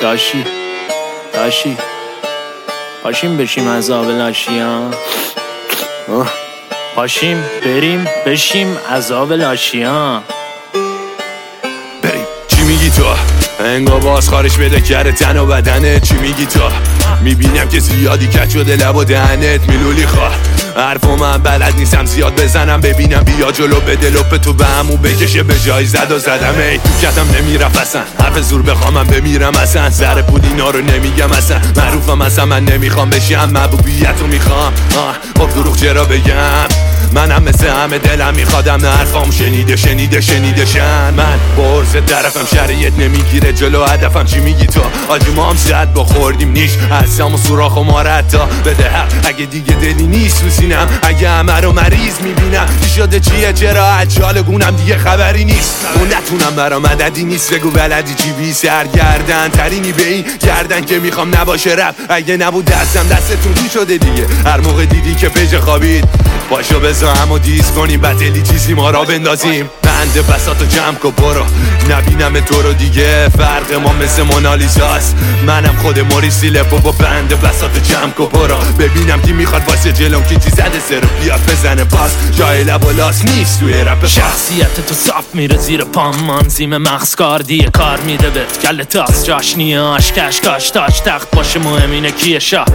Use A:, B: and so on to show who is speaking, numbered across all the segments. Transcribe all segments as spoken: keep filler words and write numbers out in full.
A: داشی داشی پاشیم بشیم از آب لاشی ها پاشیم بریم بشیم از آب لاشی ها
B: بریم. چی میگی تو؟ انگار باز خارش بده کره تن و بدنه. چی میگی تو؟ میبینم که زیادی کج شده لب و دهنت میلولی خواه حرفو من بلد نیستم زیاد بزنم ببینم بیا جلو بده لپ تو به همو بکشه به جای زد و زدم ای تو کتم نمیرفت اصلا حرف زور بخوامم بمیرم اصلا سر پول اینا رو نمیگم اصلا معروفم اصلا من نمیخوام بشم محبوبیتو میخوام خب دروغ چرا بگم منم مثل همه دلم میخوادم نه حرفام شنیده شنیده شنیده شن من برز طرفم شریعت نمیگیره جلو هدفم چی میگی تو آجی ما هم زد بخوردیم نیش عزم و سوراخ و مارتا بده حق اگه دیگه دلی نیست تو سینم اگه همه رو مریض میبینم چی شده چیه چرا عجال گونم دیگه خبری نیست اون نتونم برا مددی نیست بگو بلدی چی بی سرگردن ترینی به این گردن که میخوام نباشه رب اگه نبود دستم دستتون چی شده دیگه هر موقع دیدی که پیج خوابید باشو بزا همو دیز کنیم بدلی چیزی ما را بندازیم بند بساتو جمع کن برو نبینم تو رو دیگه فرق ما مثل مونالیزاست منم خود موریسی لپو با بند بساتو جمع کن برو ببینم کی میخواد واسه جلوم کی چی زده سر رو بیاد بزنه باز جای لب و لاس نیست توی رپ
A: شخصیت تو صاف میره زیر پام منظیم مغز کاردیه کار میده بهت گل تاس جاشنیه آشکش کاش تاج تخت باشه مهم اینه کیه شاه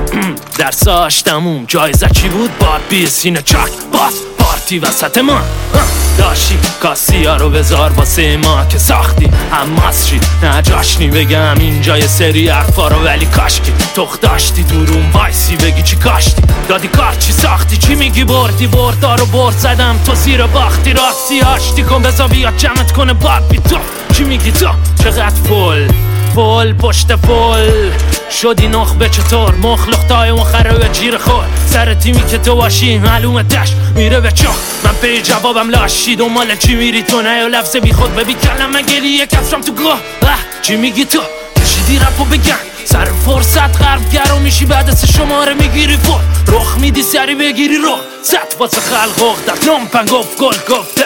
A: درساش تموم جایزه چی بود باد بی سینه چاک باز پارتی وسط ما داشتی کاسی ها رو بذار واسه ما که ساختی هماس شید نه جاشنی بگم اینجا یه سری حرفا رو ولی کاشکی تخت داشتی تو روم وایسی بگی چی کاشتی دادی کار چی ساختی چی میگی بردی بردار رو برد زدم تو زیر باختی راستی آشتی کن بذار بیاد جمعت کنه باد بی تو چی میگی تو چقدر فل فل پشت فل شدی نخبه چطور مخلوقتای مخره به جیر خور سر تیمی که تو باشی معلومه دشت میره به چخ من پی جوابم لاشی دنبال چی میری تو نه یا لفظ بی خود ببی کلمه گریه کفشم تو گوه چی میگی تو کشیدی رپو بگن سر فرصت غرب گرو میشی بعد سه شماره میگیری فور رخ میدی سری بگیری رخ زد واسه خلق اختر لامپن گفت گل گفته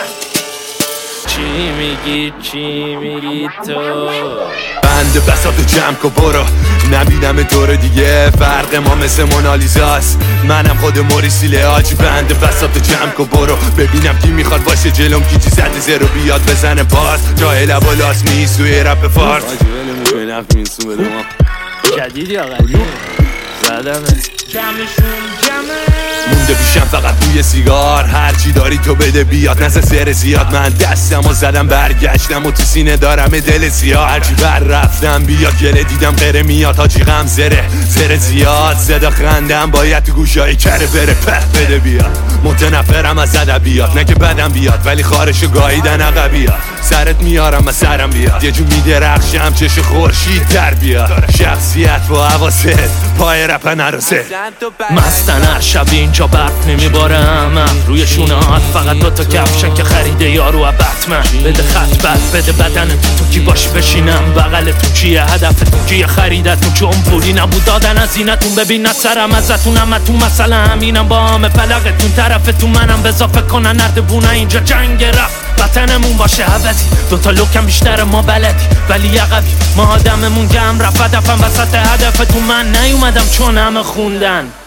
A: چی میگی چی میگی تو
B: بند بساتو جمع کن برو نبینم تو رو دیگه فرق ما مثل مونالیزاست منم خود موریسیله آجی بند بساتو جمع کن برو ببینم کی میخواد باشه جلوم کی چی زده زرو بیاد بزنه باز جای لب و لاس نیست توی رپ فارس آجی بله میکنی نفت میرسون بده ما
A: جدید یا قدیم زدمه
C: جمعشون جمعه
B: مونده پیشم فقط بوی سیگار هرچی داری تو بده بیاد نزه سر زیاد من دستم و زدم برگشتم و تو سینه دارم دل سیاه هرچی بر رفتم بیاد گله دیدم غیره میاد حاجی غم زره زره زیاد صدا خندم باید تو گوشایی کره بره په بده بیاد متنفرم از ادبیات نه که بدم بیاد ولی خارشو گاهیدن عقبیات سرت میارم از سرم بیاد یه جو میدرخشم چش خورشید در بیاد شخصیت و حواست پای رپ نرسه
A: مستن هر شب اینجا برف نمیبارم روی شونه هات فقط دوتا کفشن که خریده یارو و بطمن بده خط بد بده بدن تو کی باش بشینم بغلتون چیه هدفتون کیه خریدتون چون پولی نبود دادن از اینتون ببین سرم ازتون همتون مثلا همینم با همه پلقتون طرفتون منم بزافه کنن نردبونه اینجا جنگ رفت وطنمون باشه ابدی دوتا لوکم بیشتر ما بلدی ولی عقبی ما آدممون گم رفت هدفم وسط هدفتون من نیومدم چون همه خوندن